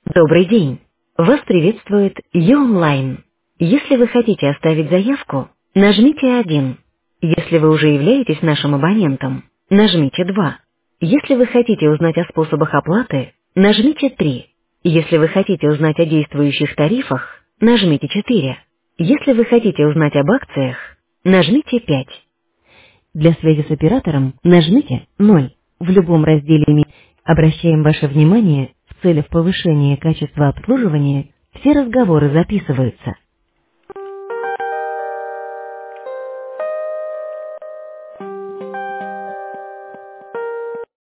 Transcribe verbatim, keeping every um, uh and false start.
Добрый день! Вас приветствует Ю-онлайн. Если вы хотите оставить заявку, нажмите один. Если вы уже являетесь нашим абонентом, нажмите два. Если вы хотите узнать о способах оплаты, нажмите три. Если вы хотите узнать о действующих тарифах, нажмите четыре. Если вы хотите узнать об акциях, нажмите пять. Для связи с оператором нажмите ноль. В любом разделе ми обращаем ваше внимание, в целях повышения качества обслуживания все разговоры записываются.